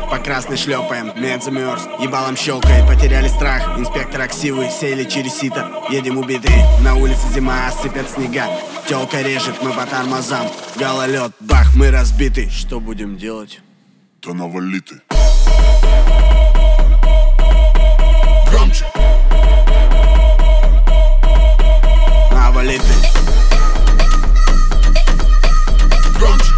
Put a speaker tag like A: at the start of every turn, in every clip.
A: по красной шлепаем, мед замерз, ебалом щелкает, потеряли страх. Инспектор ксивы, сели через сито, едем убитые. На улице зима, сыпят снега, тёлка режет, мы по тормозам. Гололед, бах, мы разбиты. Что будем делать?
B: Да навали ты. Громче.
A: Навали ты.
B: Громче.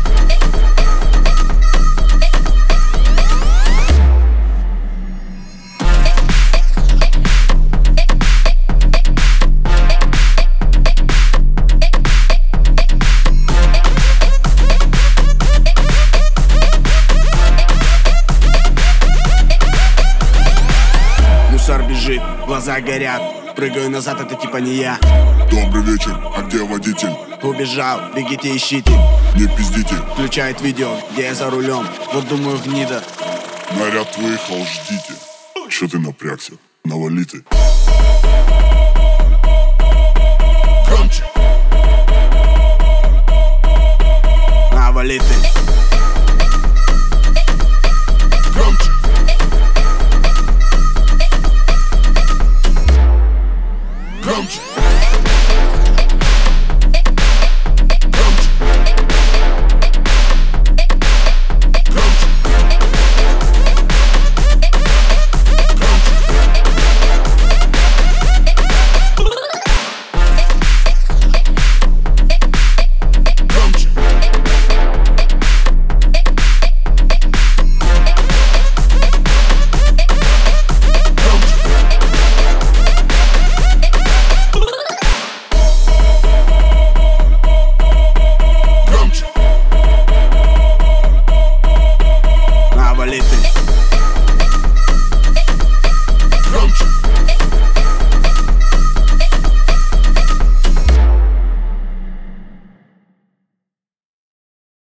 A: Мусор бежит, глаза горят, прыгаю назад, это типа не я.
B: Добрый вечер, а где водитель?
A: Убежал, бегите, ищите.
B: Не пиздите.
A: Включает видео, где я за рулем. Вот думаю, гнида.
B: Наряд выехал, ждите. Чё ты напрягся? Навали ты. Громче.
A: Навали ты.